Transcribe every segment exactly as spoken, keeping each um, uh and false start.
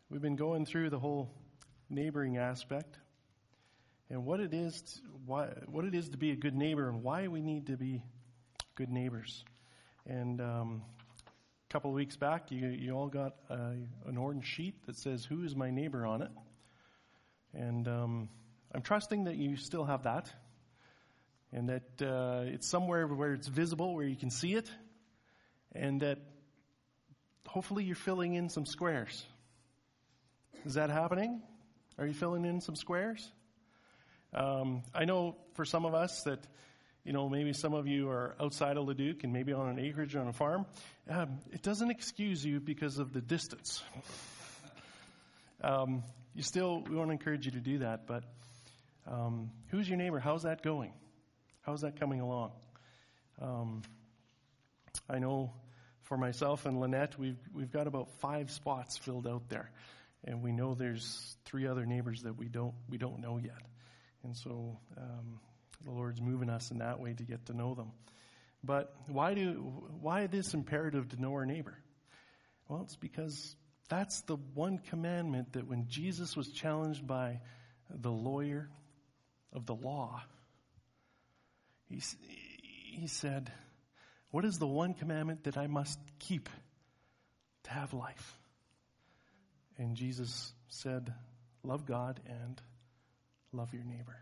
We've been going through the whole neighboring aspect and what it is, to, why, what it is to be a good neighbor and why we need to be good neighbors. And um, a couple of weeks back, you, you all got a, an orange sheet that says, "Who is my neighbor?" on it. And um, I'm trusting that you still have that and that uh, it's somewhere where it's visible, where you can see it, and that hopefully you're filling in some squares. Is that happening? Are you filling in some squares? Um, I know for some of us that, you know, maybe some of you are outside of Leduc and maybe on an acreage on a farm. Um, it doesn't excuse you because of the distance. um, you still, we want to encourage you to do that, but um, who's your neighbor? How's that going? How's that coming along? Um, I know for myself and Lynette, we've we've got about five spots filled out there, and we know there's three other neighbors that we don't we don't know yet, and so um, the Lord's moving us in that way to get to know them. But why do why this imperative to know our neighbor? Well, it's because that's the one commandment that when Jesus was challenged by the lawyer of the law, he he said, "What is the one commandment that I must keep to have life?" And Jesus said, "Love God and love your neighbor."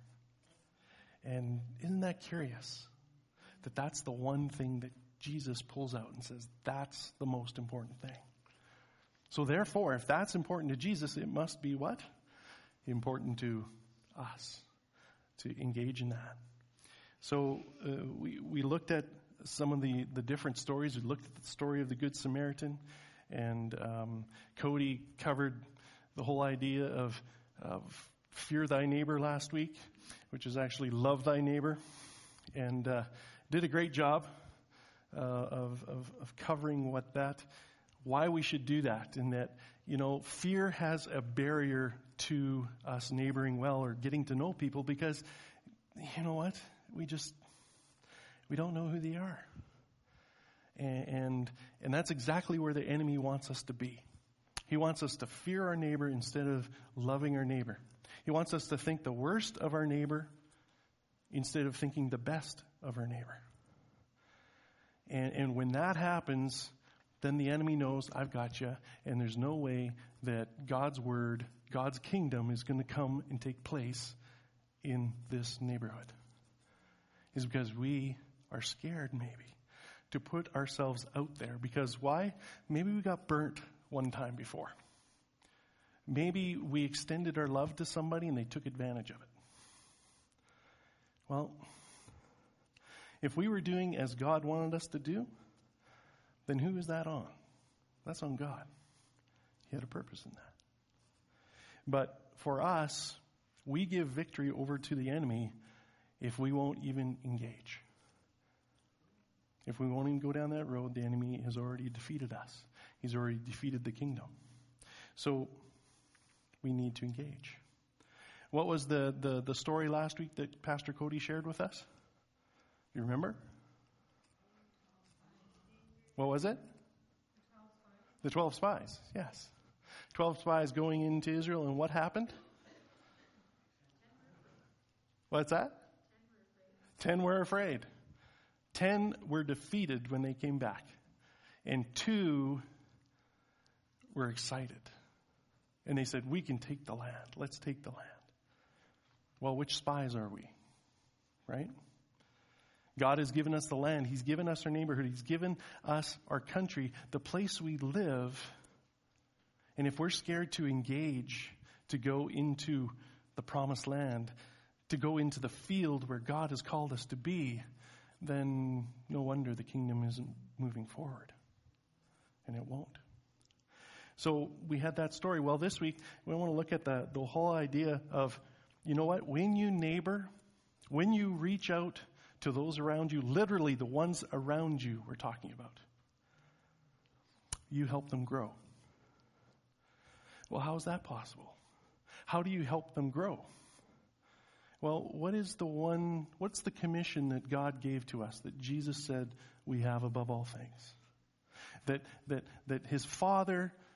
And isn't that curious? That that's the one thing that Jesus pulls out and says, that's the most important thing. So therefore, if that's important to Jesus, it must be what? Important to us to engage in that. So uh, we, we looked at some of the, the different stories. We looked at the story of the Good Samaritan, and um, Cody covered the whole idea of, of fear thy neighbor last week, which is actually love thy neighbor, and uh, did a great job uh, of, of, of covering what that, why we should do that, and that, you know, fear has a barrier to us neighboring well or getting to know people because, you know what, we just, we don't know who they are. And, and and that's exactly where the enemy wants us to be. He wants us to fear our neighbor instead of loving our neighbor. He wants us to think the worst of our neighbor instead of thinking the best of our neighbor. And, and when that happens, then the enemy knows, I've got you, and there's no way that God's word, God's kingdom is going to come and take place in this neighborhood. It's because we are scared maybe to put ourselves out there. Because why? Maybe we got burnt one time before. Maybe we extended our love to somebody and they took advantage of it. Well, if we were doing as God wanted us to do, then who is that on? That's on God. He had a purpose in that. But for us, we give victory over to the enemy if we won't even engage. If we won't even go down that road, the enemy has already defeated us. He's already defeated the kingdom. So we need to engage. What was the, the, the story last week that Pastor Cody shared with us? You remember? What was it? The twelve spies, yes. Twelve spies going into Israel, and what happened? What's that? Ten were afraid. Ten were defeated when they came back. And two were excited. And they said, we can take the land. Let's take the land. Well, which spies are we? Right? God has given us the land. He's given us our neighborhood. He's given us our country, the place we live. And if we're scared to engage, to go into the promised land, to go into the field where God has called us to be, then no wonder the kingdom isn't moving forward. And it won't. So we had that story. Well, this week, we want to look at the, the whole idea of, you know what, when you neighbor, when you reach out to those around you, literally the ones around you we're talking about, you help them grow. Well, how is that possible? How do you help them grow? Well, what is the one, what's the commission that God gave to us that Jesus said we have above all things? That, that, that his Father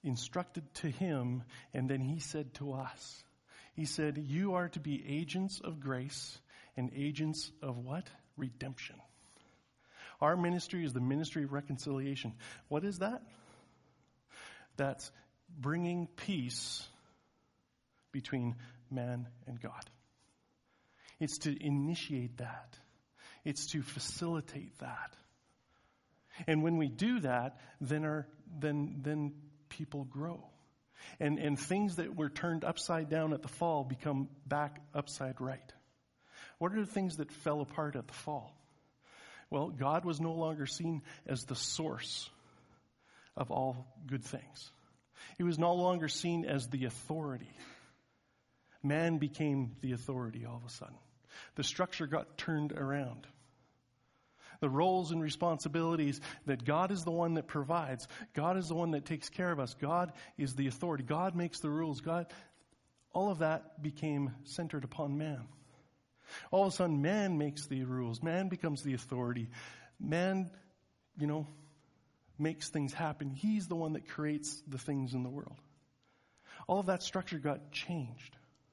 instructed to him, and then he said to us. He said, you are to be agents of grace and agents of what? Redemption. Our ministry is the ministry of reconciliation. What is that? That's bringing peace between man and God. It's to initiate that. It's to facilitate that. And when we do that, then our then then people grow. And and things that were turned upside down at the fall become back upside right. What are the things that fell apart at the fall? Well, God was no longer seen as the source of all good things. He was no longer seen as the authority. Man became the authority all of a sudden. The structure got turned around. The roles and responsibilities that God is the one that provides. God is the one that takes care of us. God is the authority. God makes the rules. God, all of that became centered upon man. All of a sudden, man makes the rules. Man becomes the authority. Man, you know, makes things happen. He's the one that creates the things in the world. All of that structure got changed.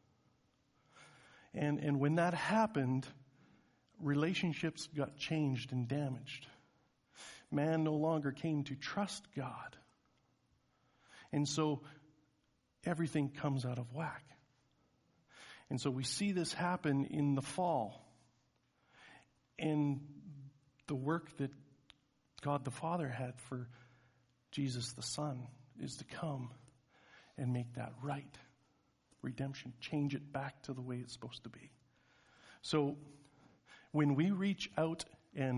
And, and when that happened, relationships got changed and damaged. Man no longer came to trust God. And so everything comes out of whack. And so we see this happen in the fall. And the work that God the Father had for Jesus the Son is to come and make that right. Redemption. Change it back to the way it's supposed to be. So when we reach out and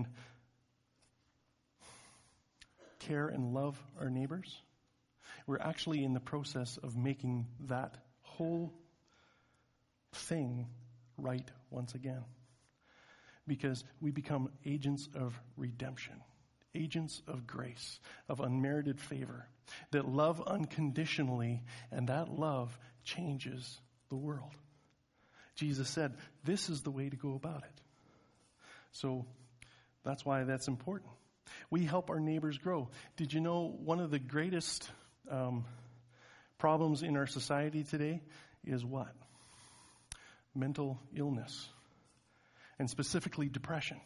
care and love our neighbors, we're actually in the process of making that whole thing right once again. Because we become agents of redemption, agents of grace, of unmerited favor, that love unconditionally, and that love changes the world. Jesus said, this is the way to go about it. So that's why that's important. We help our neighbors grow. Did you know one of the greatest um, problems in our society today is what? Mental illness, and specifically depression.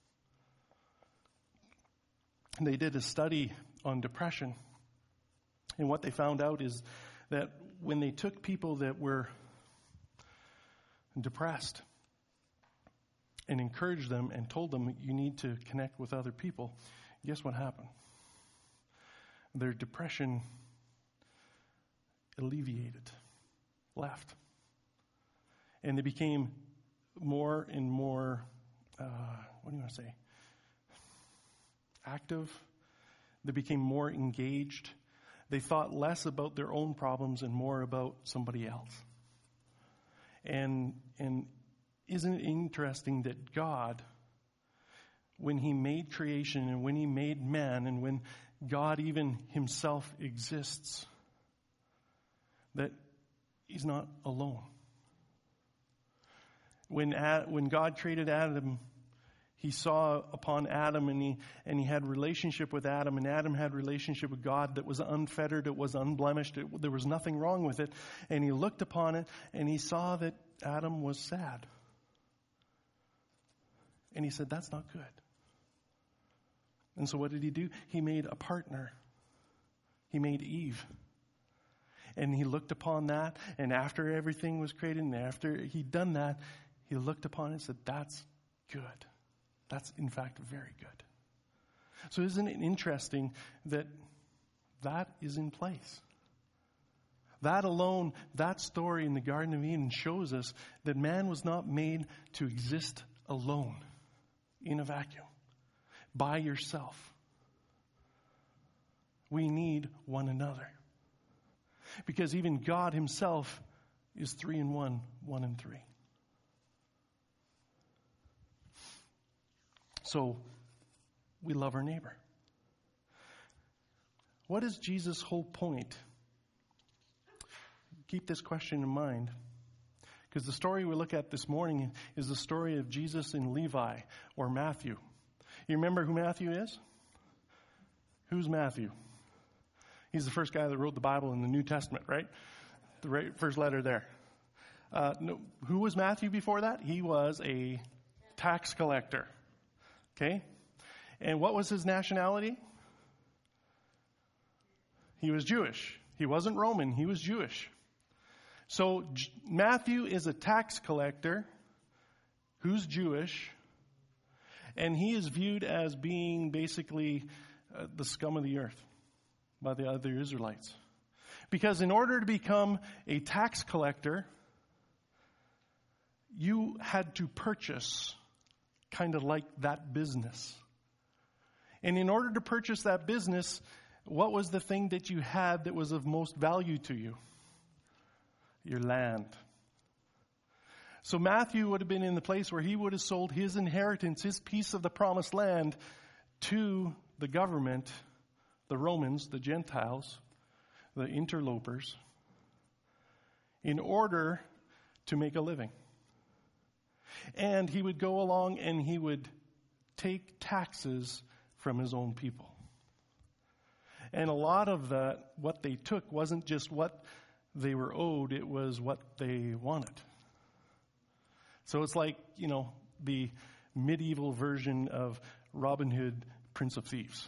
And they did a study on depression, and what they found out is that when they took people that were depressed and encouraged them and told them you need to connect with other people, guess what happened? Their depression alleviated, left. And they became more and more, uh, what do you want to say, active. They became more engaged. They thought less about their own problems and more about somebody else. And and isn't it interesting that God, when he made creation and when he made man and when God even himself exists, that he's not alone. When Ad, when God created Adam, he saw upon Adam and he and he had relationship with Adam, and Adam had relationship with God that was unfettered, it was unblemished, it, there was nothing wrong with it. And he looked upon it and he saw that Adam was sad. And he said, that's not good. And so what did he do? He made a partner. He made Eve. And he looked upon that, and after everything was created, and after he'd done that, he looked upon it and said, that's good. That's, in fact, very good. So isn't it interesting that that is in place? That alone, that story in the Garden of Eden shows us that man was not made to exist alone, in a vacuum, by yourself. We need one another. Because even God himself is three in one, one in three. So, we love our neighbor. What is Jesus' whole point? Keep this question in mind. Because the story we look at this morning is the story of Jesus and Levi, or Matthew. You remember who Matthew is? Who's Matthew? He's the first guy that wrote the Bible in the New Testament, right? The right, first letter there. Uh, no, who was Matthew before that? He was a tax collector. Okay? And what was his nationality? He was Jewish. He wasn't Roman. He was Jewish. So J- Matthew is a tax collector who's Jewish, and he is viewed as being basically uh, the scum of the earth by the other Israelites. Because in order to become a tax collector, you had to purchase kind of like that business. And in order to purchase that business, what was the thing that you had that was of most value to you? Your land. So Matthew would have been in the place where he would have sold his inheritance, his piece of the promised land, to the government, the Romans, the Gentiles, the interlopers, in order to make a living. And he would go along and he would take taxes from his own people. And a lot of that, what they took wasn't just what they were owed, it was what they wanted. So it's like, you know, the medieval version of Robin Hood, Prince of Thieves,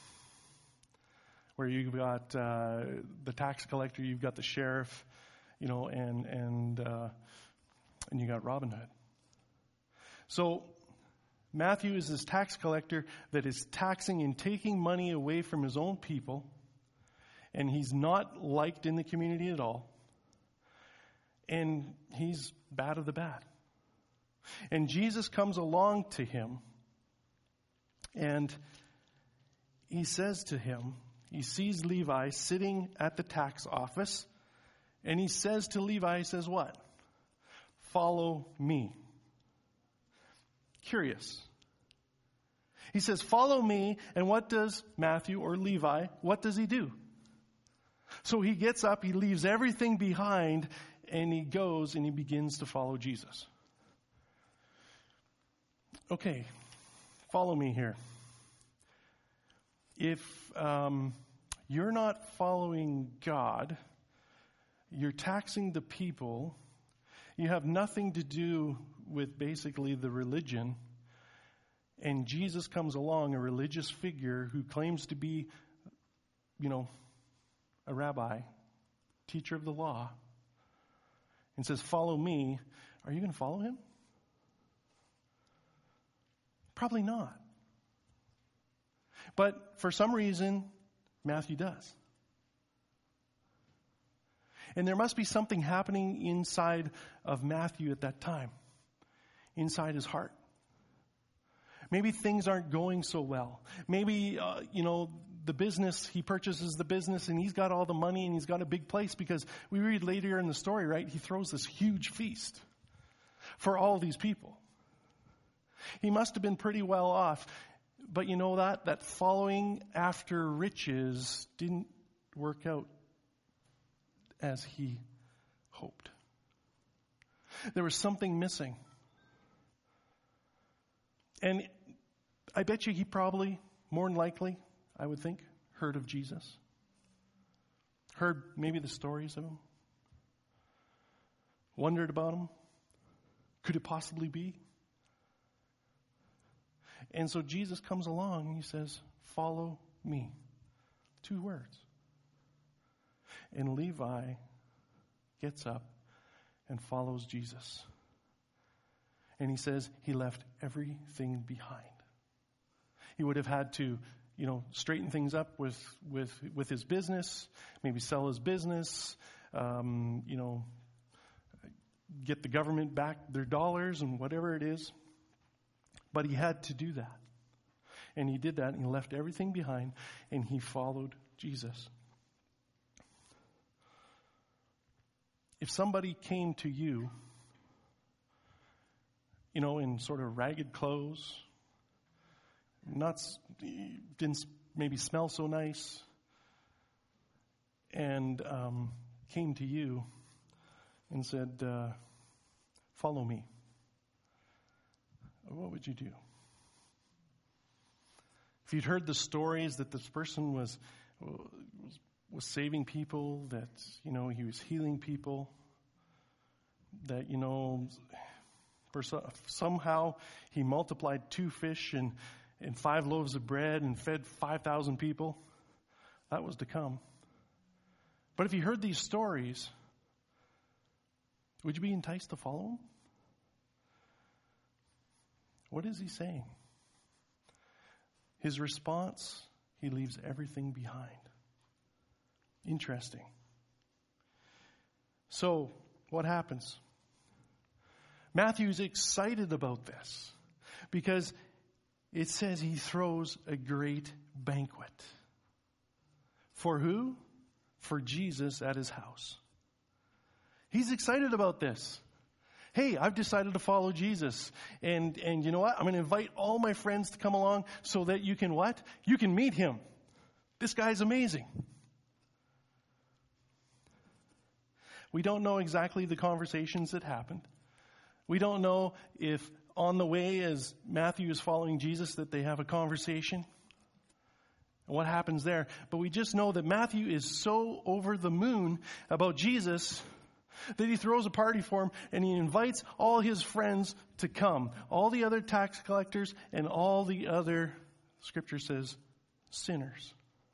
where you've got uh, the tax collector, you've got the sheriff, you know, and and uh, and you got Robin Hood. So Matthew is this tax collector that is taxing and taking money away from his own people, and he's not liked in the community at all, and he's bad of the bad. And Jesus comes along to him, and he says to him, he sees Levi sitting at the tax office, and he says to Levi, he says what? Follow me. Curious. He says, follow me, and what does Matthew or Levi, what does he do? So he gets up, he leaves everything behind, and he goes and he begins to follow Jesus. Okay, follow me here. If um, you're not following God, you're taxing the people, you have nothing to do with basically the religion, and Jesus comes along, a religious figure who claims to be, you know, a rabbi, teacher of the law, and says, follow me, are you going to follow him? Probably not. But for some reason, Matthew does. And there must be something happening inside of Matthew at that time, inside his heart. Maybe things aren't going so well. Maybe, uh, you know, the business, he purchases the business and he's got all the money and he's got a big place, because we read later in the story, right, he throws this huge feast for all these people. He must have been pretty well off. But you know that? That following after riches didn't work out as he hoped. There was something missing. And I bet you he probably, more than likely, I would think, heard of Jesus. Heard maybe the stories of him. Wondered about him. Could it possibly be? And so Jesus comes along and he says, follow me. Two words. And Levi gets up and follows Jesus. And he says he left everything behind. He would have had to, you know, straighten things up with with, with his business, maybe sell his business, um, you know, get the government back their dollars and whatever it is. But he had to do that. And he did that, and he left everything behind, and he followed Jesus. If somebody came to you, you know, in sort of ragged clothes, not didn't maybe smell so nice, and um, came to you and said, uh, follow me, what would you do? If you'd heard the stories that this person was, was was saving people, that, you know, he was healing people, that, you know, for so, somehow he multiplied two fish and, and five loaves of bread and fed five thousand people. That was to come. But if you heard these stories, would you be enticed to follow him? What is he saying? His response, he leaves everything behind. Interesting. So, what happens? Matthew's excited about this because it says he throws a great banquet. For who? For Jesus at his house. He's excited about this. Hey, I've decided to follow Jesus. And, and you know what? I'm going to invite all my friends to come along so that you can what? You can meet him. This guy's amazing. We don't know exactly the conversations that happened. We don't know if on the way as Matthew is following Jesus that they have a conversation. And what happens there. But we just know that Matthew is so over the moon about Jesus that he throws a party for him and he invites all his friends to come. All the other tax collectors and all the other, Scripture says, sinners.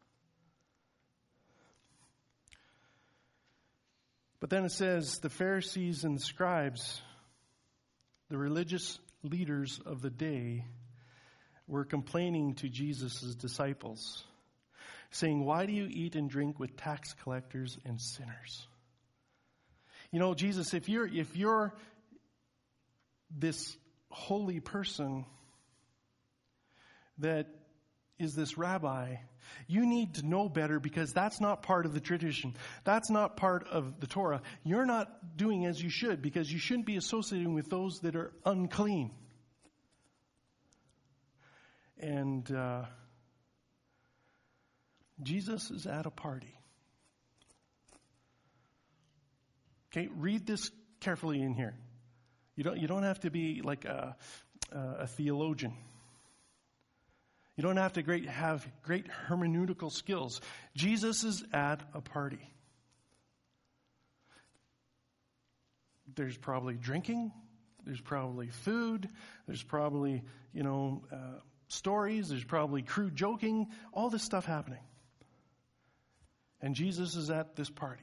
But then it says the Pharisees and the scribes, the religious leaders of the day, were complaining to Jesus' disciples, saying, "Why do you eat and drink with tax collectors and sinners?" You know, Jesus, if you're if you're this holy person that is this rabbi, you need to know better because that's not part of the tradition. That's not part of the Torah. You're not doing as you should because you shouldn't be associating with those that are unclean. And uh, Jesus is at a party. Okay, read this carefully in here. You don't, you don't have to be like a, a theologian. You don't have to great, have great hermeneutical skills. Jesus is at a party. There's probably drinking. There's probably food. There's probably, you know, uh, stories. There's probably crude joking. All this stuff happening. And Jesus is at this party.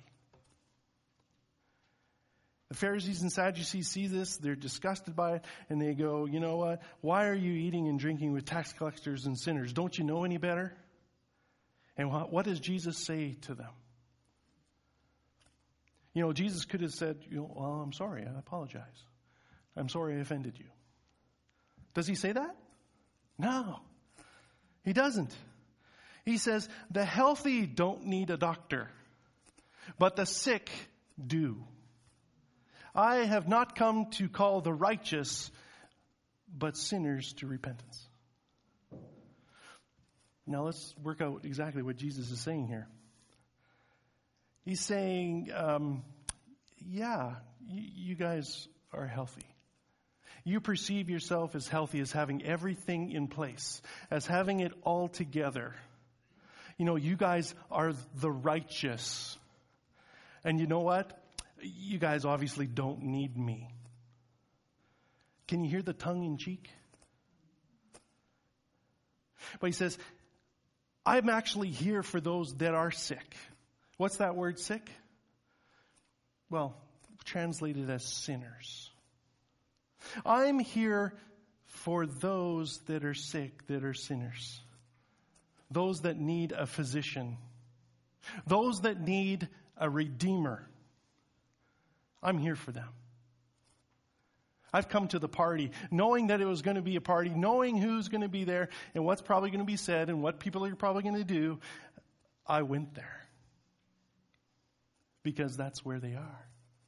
The Pharisees and Sadducees see this, they're disgusted by it, and they go, you know what? Why are you eating and drinking with tax collectors and sinners? Don't you know any better? And what, what does Jesus say to them? You know, Jesus could have said, you know, well, I'm sorry, I apologize. I'm sorry I offended you. Does he say that? No, he doesn't. He says, the healthy don't need a doctor, but the sick do. I have not come to call the righteous, but sinners to repentance. Now let's work out exactly what Jesus is saying here. He's saying, um, yeah, you, you guys are healthy. You perceive yourself as healthy, as having everything in place, as having it all together. You know, you guys are the righteous. And you know what? You guys obviously don't need me. Can you hear the tongue in cheek? But he says, I'm actually here for those that are sick. What's that word, sick? Well, translated as sinners. I'm here for those that are sick, that are sinners. Those that need a physician. Those that need a redeemer. I'm here for them. I've come to the party knowing that it was going to be a party, knowing who's going to be there and what's probably going to be said and what people are probably going to do. I went there because that's where they are.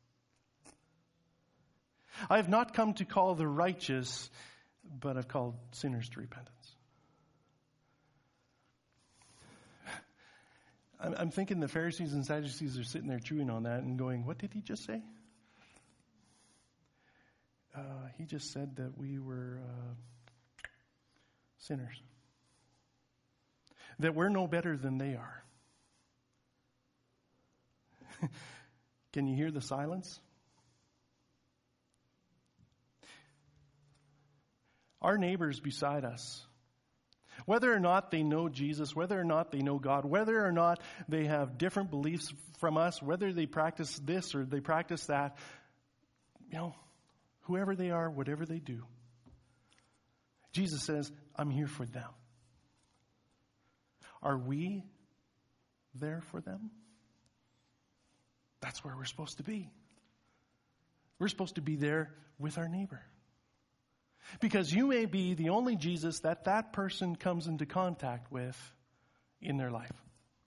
I have not come to call the righteous, but I've called sinners to repentance. I'm thinking the Pharisees and Sadducees are sitting there chewing on that and going, what did he just say? Uh, he just said that we were uh, sinners. That we're no better than they are. Can you hear the silence? Our neighbors beside us, whether or not they know Jesus, whether or not they know God, whether or not they have different beliefs from us, whether they practice this or they practice that, you know, whoever they are, whatever they do, Jesus says, I'm here for them. Are we there for them? That's where we're supposed to be. We're supposed to be there with our neighbor. Because you may be the only Jesus that that person comes into contact with in their life.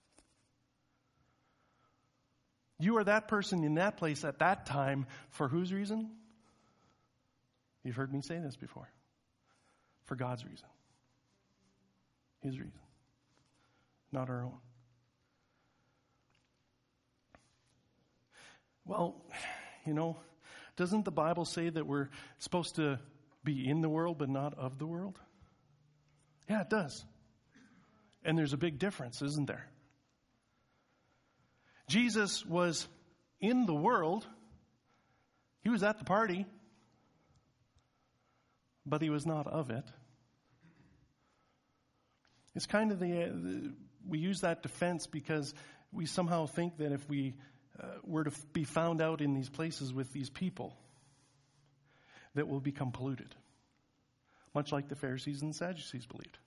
You are that person in that place at that time for whose reason? You've heard me say this before. For God's reason. His reason. Not our own. Well, you know, doesn't the Bible say that we're supposed to be in the world but not of the world? Yeah, it does. And there's a big difference, isn't there? Jesus was in the world. He was at the party. But he was not of it. It's kind of the, uh, the we use that defense because we somehow think that if we uh, were to f- be found out in these places with these people, that we'll become polluted. Much like the Pharisees and Sadducees believed.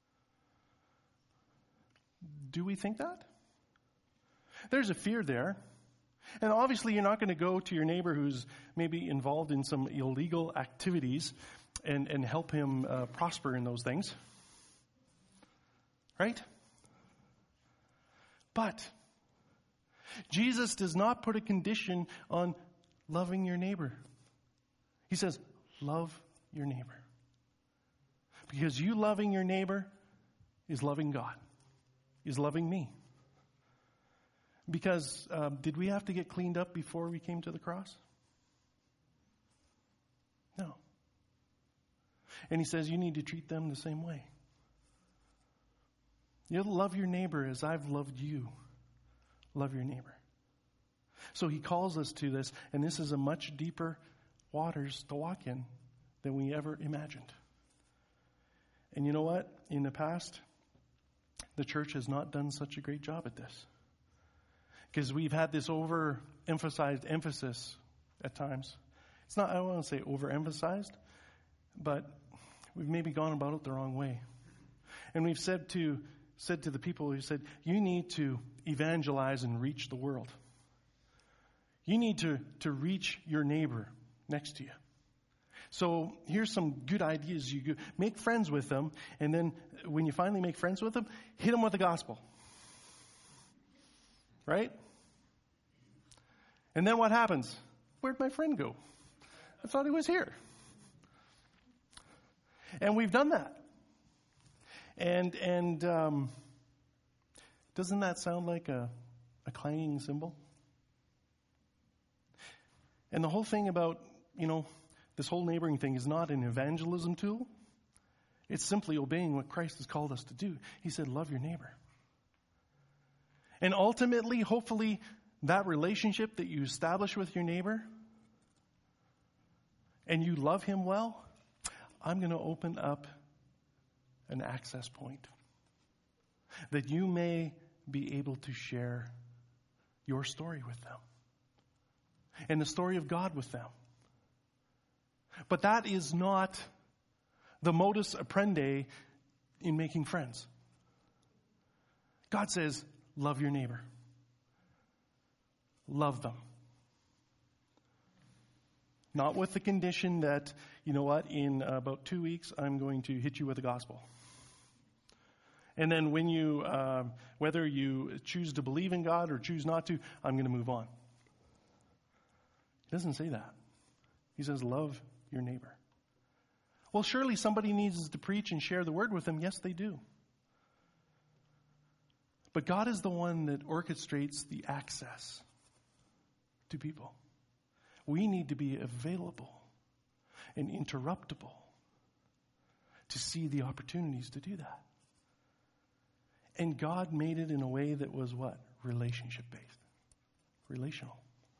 Do we think that? There's a fear there. And obviously you're not going to go to your neighbor who's maybe involved in some illegal activities and, and help him uh, prosper in those things. Right? But Jesus does not put a condition on loving your neighbor. He says, love your neighbor. Because you loving your neighbor is loving God, is loving me. Because um, did we have to get cleaned up before we came to the cross? No. And he says you need to treat them the same way. You love your neighbor as I've loved you. Love your neighbor. So he calls us to this, and this is a much deeper waters to walk in than we ever imagined. And you know what? In the past, the church has not done such a great job at this. Because we've had this overemphasized emphasis at times. It's not, I don't want to say overemphasized, but we've maybe gone about it the wrong way. And we've said to said to the people who said, you need to evangelize and reach the world. You need to, to reach your neighbor next to you. So here's some good ideas. You go, make friends with them, and then when you finally make friends with them, hit them with the gospel. Right? And then what happens? Where'd my friend go? I thought he was here. And we've done that. And and um, doesn't that sound like a, a clanging cymbal? And the whole thing about, you know, this whole neighboring thing is not an evangelism tool. It's simply obeying what Christ has called us to do. He said, love your neighbor. And ultimately, hopefully, that relationship that you establish with your neighbor and you love him well, I'm going to open up an access point that you may be able to share your story with them and the story of God with them. But that is not the modus operandi in making friends. God says, love your neighbor. Love them. Not with the condition that, you know what, in about two weeks, I'm going to hit you with the gospel. And then when you, uh, whether you choose to believe in God or choose not to, I'm going to move on. He doesn't say that. He says, love your neighbor. Well, surely somebody needs to preach and share the word with them. Yes, they do. But God is the one that orchestrates the access to people. We need to be available and interruptible to see the opportunities to do that. And God made it in a way that was what? Relationship-based. relational.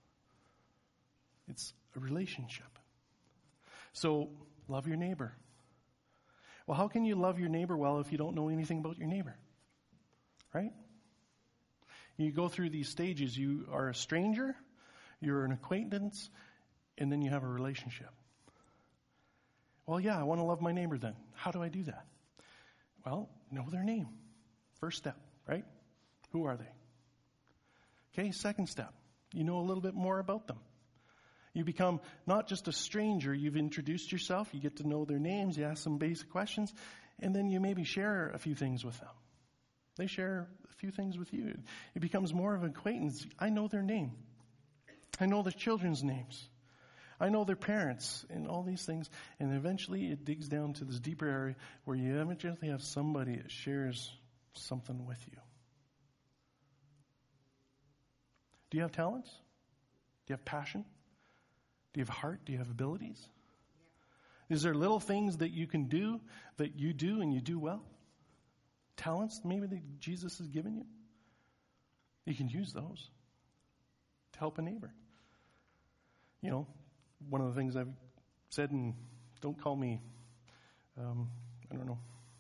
It's a relationship. So, love your neighbor. Well, how can you love your neighbor well if you don't know anything about your neighbor? Right? You go through these stages. You are a stranger, you're an acquaintance, and then you have a relationship. Well, yeah, I want to love my neighbor then. How do I do that? Well, know their name. First step, right? Who are they? Okay, second step. You know a little bit more about them. You become not just a stranger, you've introduced yourself, you get to know their names, you ask some basic questions, and then you maybe share a few things with them. They share a few things with you. It becomes more of an acquaintance. I know their name. I know their children's names. I know their parents and all these things. And eventually it digs down to this deeper area where you eventually have somebody that shares something with you. Do you have talents? Do you have passion? Do you have heart? Do you have abilities? Yeah. Is there little things that you can do that you do and you do well? Talents maybe that Jesus has given you? You can use those to help a neighbor. You know, one of the things I've said, and don't call me, um, I don't know,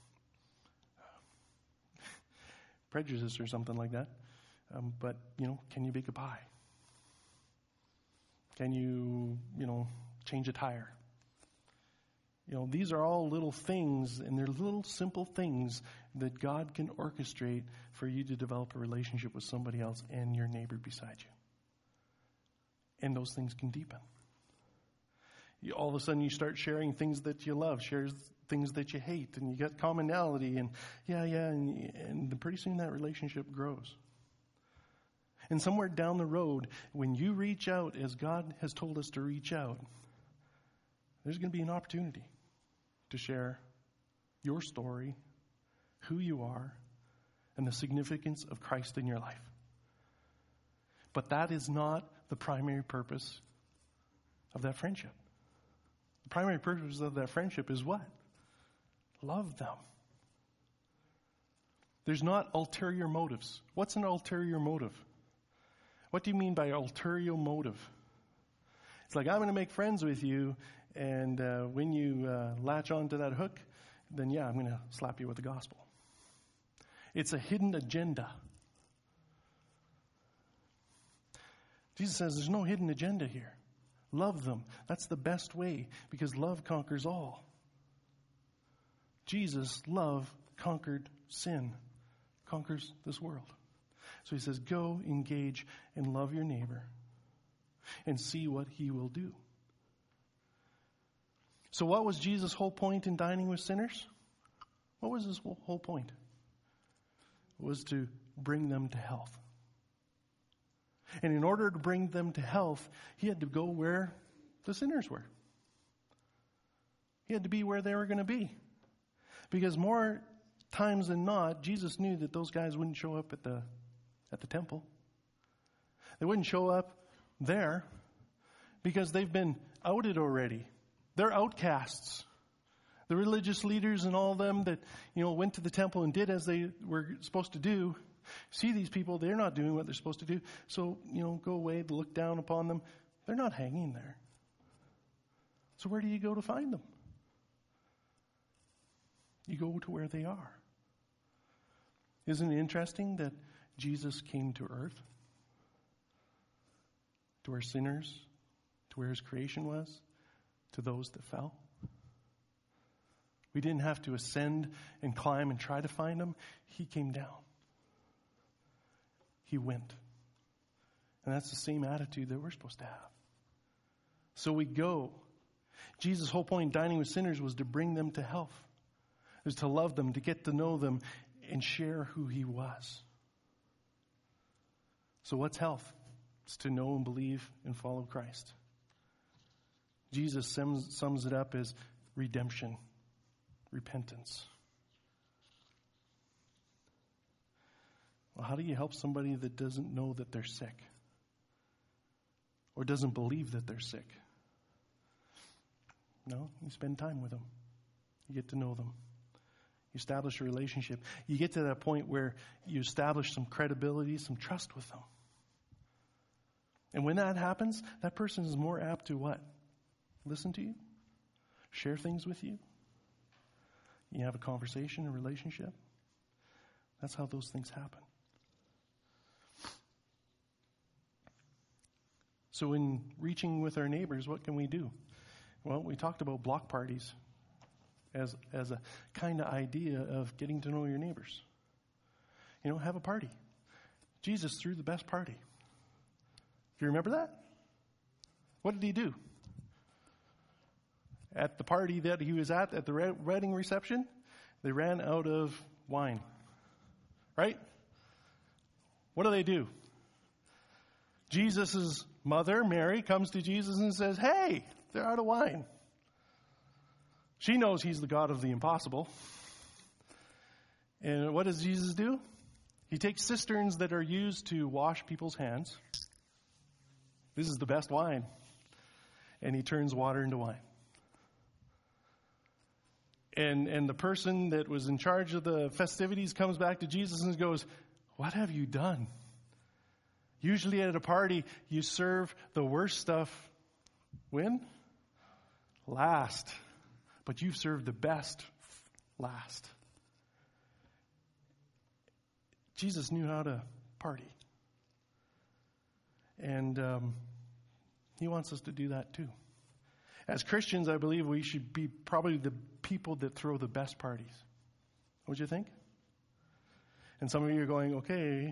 prejudice or something like that, um, but, you know, can you bake a pie? Can you, you know, change a tire? You know, these are all little things, and they're little simple things that God can orchestrate for you to develop a relationship with somebody else and your neighbor beside you. And those things can deepen. You, all of a sudden you start sharing things that you love, shares things that you hate, and you get commonality, and yeah, yeah, and, and pretty soon that relationship grows. And somewhere down the road, when you reach out as God has told us to reach out, there's going to be an opportunity to share your story, who you are, and the significance of Christ in your life. But that is not the primary purpose of that friendship. The primary purpose of that friendship is what? Love them. There's not ulterior motives. What's an ulterior motive? What do you mean by ulterior motive? It's like, I'm going to make friends with you, and uh, when you uh, latch onto that hook, then yeah, I'm going to slap you with the gospel. It's a hidden agenda. Jesus says there's no hidden agenda here. Love them. That's the best way, because love conquers all. Jesus' love conquered sin, conquers this world. So he says, go, engage, and love your neighbor and see what he will do. So what was Jesus' whole point in dining with sinners? What was his whole point? It was to bring them to health. And in order to bring them to health, he had to go where the sinners were. He had to be where they were going to be. Because more times than not, Jesus knew that those guys wouldn't show up at the at the temple. They wouldn't show up there because they've been outed already. They're outcasts. The religious leaders and all of them that, you know, went to the temple and did as they were supposed to do, see these people, they're not doing what they're supposed to do. So, you know, go away to look down upon them. They're not hanging there. So where do you go to find them? You go to where they are. Isn't it interesting that Jesus came to earth, to where sinners, to where his creation was, to those that fell? We didn't have to ascend and climb and try to find him. He came down. He went. And that's the same attitude that we're supposed to have. So we go. Jesus' whole point in dining with sinners was to bring them to health. It was to love them, to get to know them, and share who he was. So what's health? It's to know and believe and follow Christ. Jesus sums, sums it up as redemption, repentance. Well, how do you help somebody that doesn't know that they're sick? Or doesn't believe that they're sick? No, you spend time with them. You get to know them. You establish a relationship. You get to that point where you establish some credibility, some trust with them. And when that happens, that person is more apt to what? Listen to you, share things with you. You have a conversation, a relationship. That's how those things happen. So in reaching with our neighbors, what can we do? Well, we talked about block parties as as a kind of idea of getting to know your neighbors. You know, have a party. Jesus threw the best party. Do you remember that? What did he do? At the party that he was at, at the wedding reception, they ran out of wine. Right? What do they do? Jesus' mother, Mary, comes to Jesus and says, hey, they're out of wine. She knows he's the God of the impossible. And what does Jesus do? He takes cisterns that are used to wash people's hands. This is the best wine. And he turns water into wine. And and the person that was in charge of the festivities comes back to Jesus and goes, what have you done? Usually at a party, you serve the worst stuff when? Last. But you've served the best last. Jesus knew how to party. And um, he wants us to do that too. As Christians, I believe we should be probably the people that throw the best parties. Would you think? And some of you are going, okay,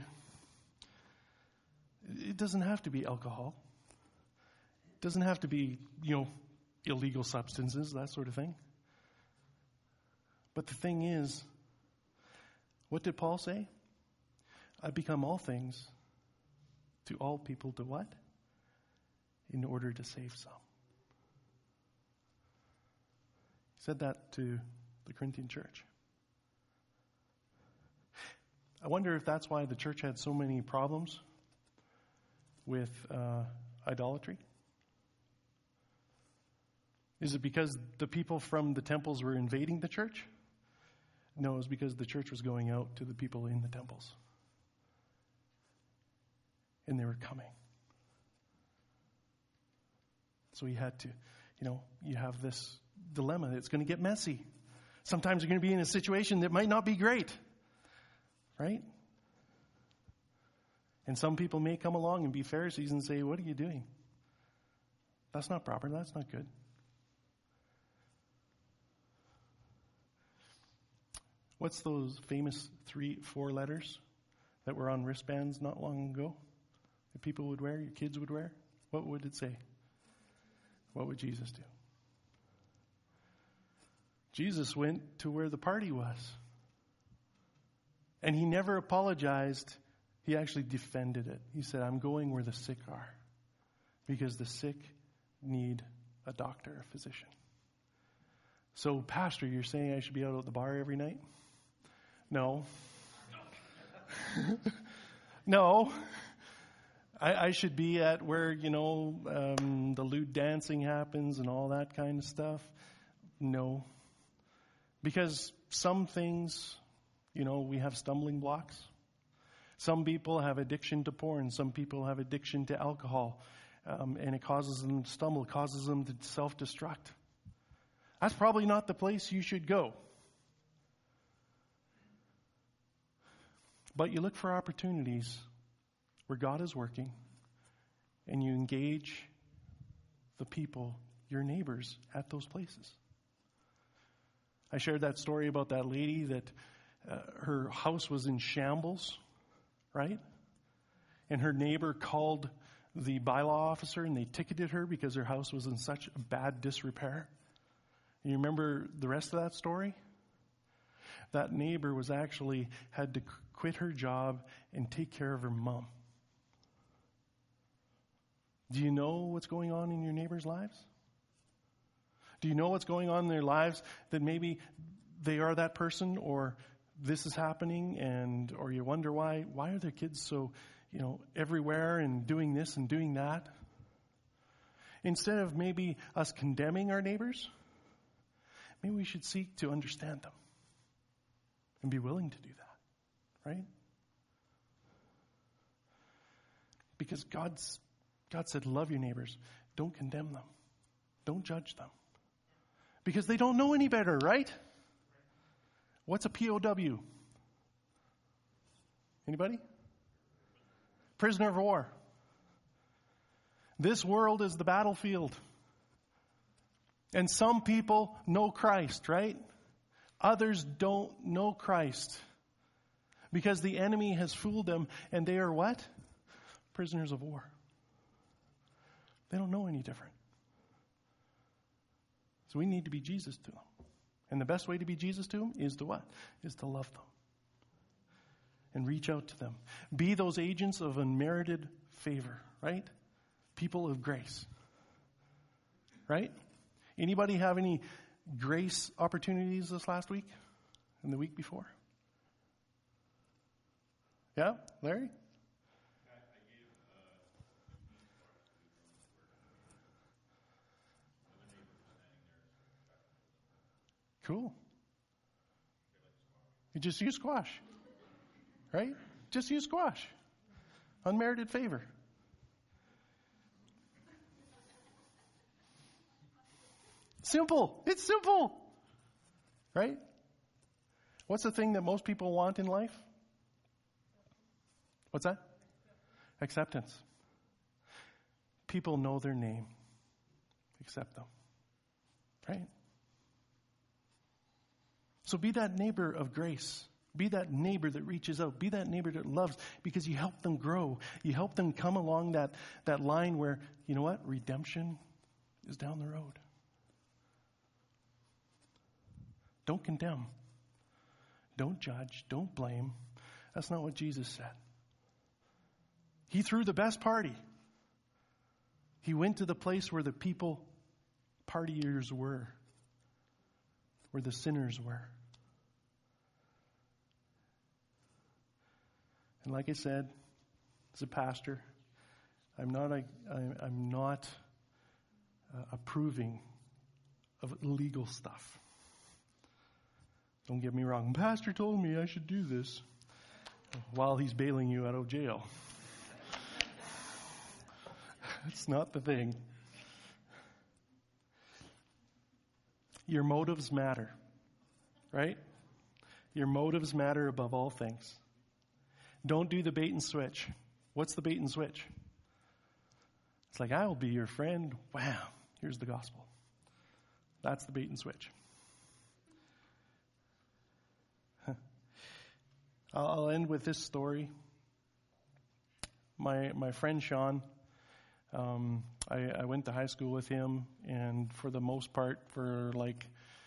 it doesn't have to be alcohol. It doesn't have to be, you know, illegal substances, that sort of thing. But the thing is, what did Paul say? I become all things to all people to what? In order to save some. He said that to the Corinthian church. I wonder if that's why the church had so many problems with uh, idolatry. Is it because the people from the temples were invading the church? No, it was because the church was going out to the people in the temples. And they were coming. So he had to, you know, you have this dilemma. It's going to get messy. Sometimes you're going to be in a situation that might not be great. Right? And some people may come along and be Pharisees and say, what are you doing? That's not proper. That's not good. What's those famous three, four letters that were on wristbands not long ago that people would wear, your kids would wear? What would it say? What would Jesus do? Jesus went to where the party was. And he never apologized. He actually defended it. He said, I'm going where the sick are. Because the sick need a doctor, a physician. So, Pastor, you're saying I should be out at the bar every night? No. No. I, I should be at where, you know, um, the lewd dancing happens and all that kind of stuff? No. Because some things, you know, we have stumbling blocks. Some people have addiction to porn. Some people have addiction to alcohol. Um, and it causes them to stumble. It causes them to self-destruct. That's probably not the place you should go. But you look for opportunities where God is working and you engage the people, your neighbors, at those places. I shared that story about that lady that uh, her house was in shambles, right? And her neighbor called the bylaw officer and they ticketed her because her house was in such bad disrepair. And you remember the rest of that story? That neighbor was actually had to quit her job and take care of her mom. Do you know what's going on in your neighbors' lives? Do you know what's going on in their lives that maybe they are that person or this is happening and or you wonder why why are their kids so, you know, everywhere and doing this and doing that? Instead of maybe us condemning our neighbors, maybe we should seek to understand them and be willing to do that, right? Because God's God said, love your neighbors. Don't condemn them. Don't judge them. Because they don't know any better, right? What's a P O W? Anybody? Prisoner of war. This world is the battlefield. And some people know Christ, right? Others don't know Christ. Because the enemy has fooled them, and they are what? Prisoners of war. They don't know any different. So we need to be Jesus to them. And the best way to be Jesus to them is to what? Is to love them. And reach out to them. Be those agents of unmerited favor, right? People of grace. Right? Anybody have any grace opportunities this last week? And the week before? Yeah? Larry? Cool. You just use squash. Right? Just use squash. Unmerited favor. Simple. It's simple. Right? What's the thing that most people want in life? What's that? Acceptance. People know their name. Accept them. Right? So be that neighbor of grace. Be that neighbor that reaches out. Be that neighbor that loves, because you help them grow. You help them come along that, that line where, you know what? Redemption is down the road. Don't condemn. Don't judge. Don't blame. That's not what Jesus said. He threw the best party. He went to the place where the people, partiers were, where the sinners were. And like I said, as a pastor, I'm not a, I'm not uh, approving of illegal stuff. Don't get me wrong. Pastor told me I should do this while he's bailing you out of jail. That's not the thing. Your motives matter, right? Your motives matter above all things. Don't do the bait and switch. What's the bait and switch? It's like, I will be your friend. Wow, here's the gospel. That's the bait and switch. I'll end with this story. My my friend Sean, um, I, I went to high school with him, and for the most part, for like,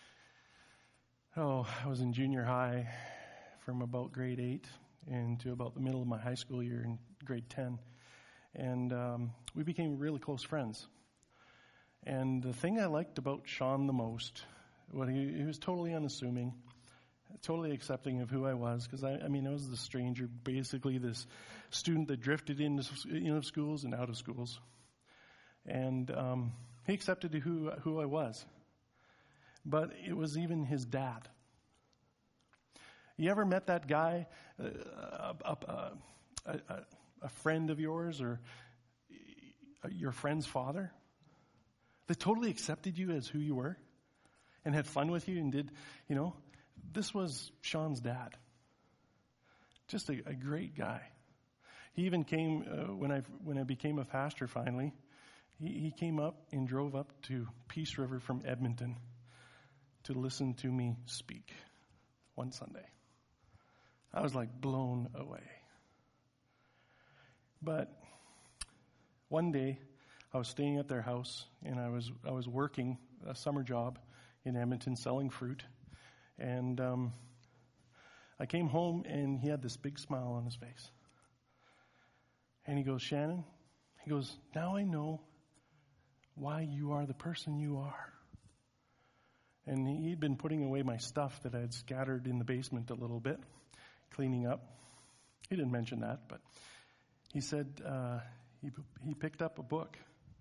oh, I was in junior high from about grade eight into about the middle of my high school year in grade ten. And um, we became really close friends. And the thing I liked about Sean the most, well, he, he was totally unassuming, totally accepting of who I was, because I, I mean, I was the stranger, basically this student that drifted into you know, schools and out of schools. And um, he accepted who who I was. But it was even his dad. You ever met that guy, uh, a, a, a, a friend of yours, or your friend's father, that totally accepted you as who you were and had fun with you and did, you know? This was Sean's dad. Just a, a great guy. He even came, uh, when I when I became a pastor finally, he, he came up and drove up to Peace River from Edmonton to listen to me speak one Sunday. I was like blown away. But one day, I was staying at their house, and I was I was working a summer job in Edmonton selling fruit. And um, I came home, and he had this big smile on his face. And he goes, Shannon, he goes, now I know why you are the person you are. And he'd been putting away my stuff that I had scattered in the basement a little bit, cleaning up. He didn't mention that, but he said uh, he he picked up a book.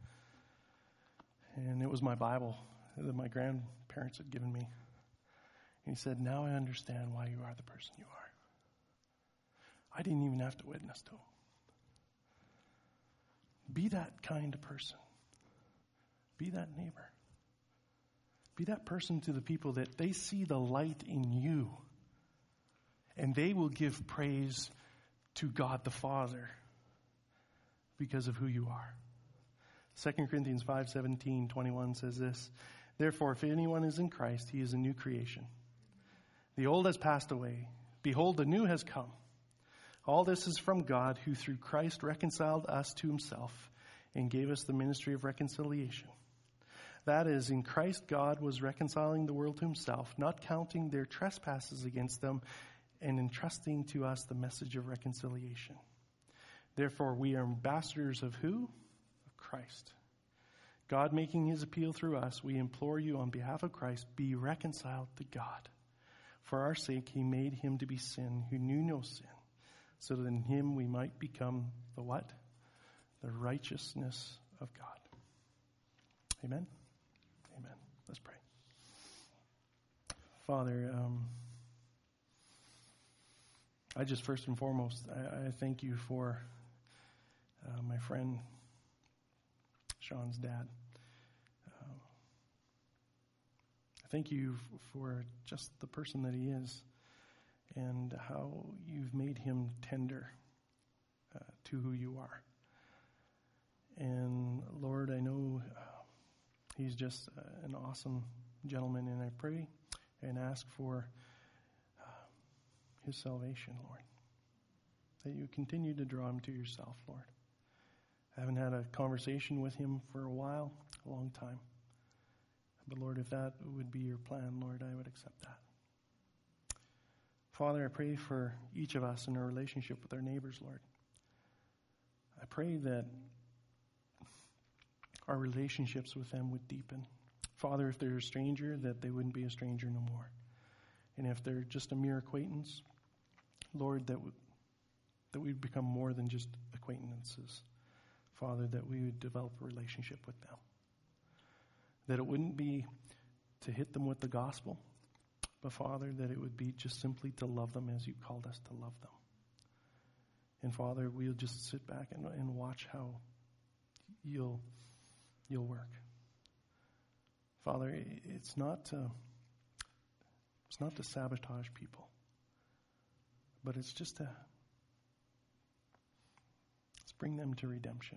And it was my Bible that my grandparents had given me. And he said, now I understand why you are the person you are. I didn't even have to witness to him. Be that kind of person. Be that neighbor. Be that person to the people that they see the light in you, and they will give praise to God the Father because of who you are. Second Corinthians five seventeen, twenty-one says this, therefore, if anyone is in Christ, he is a new creation. The old has passed away. Behold, the new has come. All this is from God, who through Christ reconciled us to himself and gave us the ministry of reconciliation. That is, in Christ God was reconciling the world to himself, not counting their trespasses against them, and entrusting to us the message of reconciliation. Therefore, we are ambassadors of who? Of Christ. God making his appeal through us, we implore you on behalf of Christ, be reconciled to God. For our sake, he made him to be sin who knew no sin, so that in him we might become the what? The righteousness of God. Amen? Amen. Let's pray. Father, um, I just first and foremost, I, I thank you for uh, my friend Sean's dad. Uh, I thank you f- for just the person that he is and how you've made him tender uh, to who you are. And Lord, I know uh, he's just uh, an awesome gentleman, and I pray and ask for uh, his salvation, Lord. That you continue to draw him to yourself, Lord. I haven't had a conversation with him for a while, a long time. But Lord, if that would be your plan, Lord, I would accept that. Father, I pray for each of us in our relationship with our neighbors, Lord. I pray that our relationships with them would deepen. Father, if they're a stranger, that they wouldn't be a stranger no more. And if they're just a mere acquaintance, Lord, that w- that we'd become more than just acquaintances. Father, that we would develop a relationship with them. That it wouldn't be to hit them with the gospel, but Father, that it would be just simply to love them as you called us to love them. And Father, we'll just sit back and, and watch how you'll you'll work. Father, it's not to, it's not to sabotage people, but it's just to let's bring them to redemption,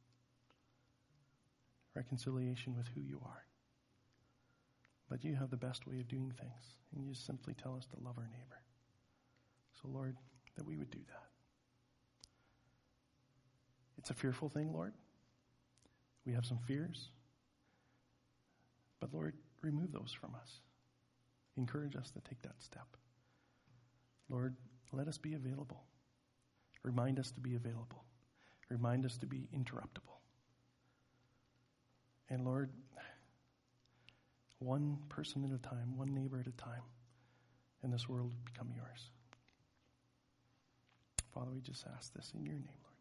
reconciliation with who you are. But you have the best way of doing things, and you just simply tell us to love our neighbor. So, Lord, that we would do that. It's a fearful thing, Lord. We have some fears. But Lord, remove those from us. Encourage us to take that step. Lord, let us be available. Remind us to be available. Remind us to be interruptible. And Lord, one person at a time, one neighbor at a time, and this world will become yours. Father, we just ask this in your name, Lord.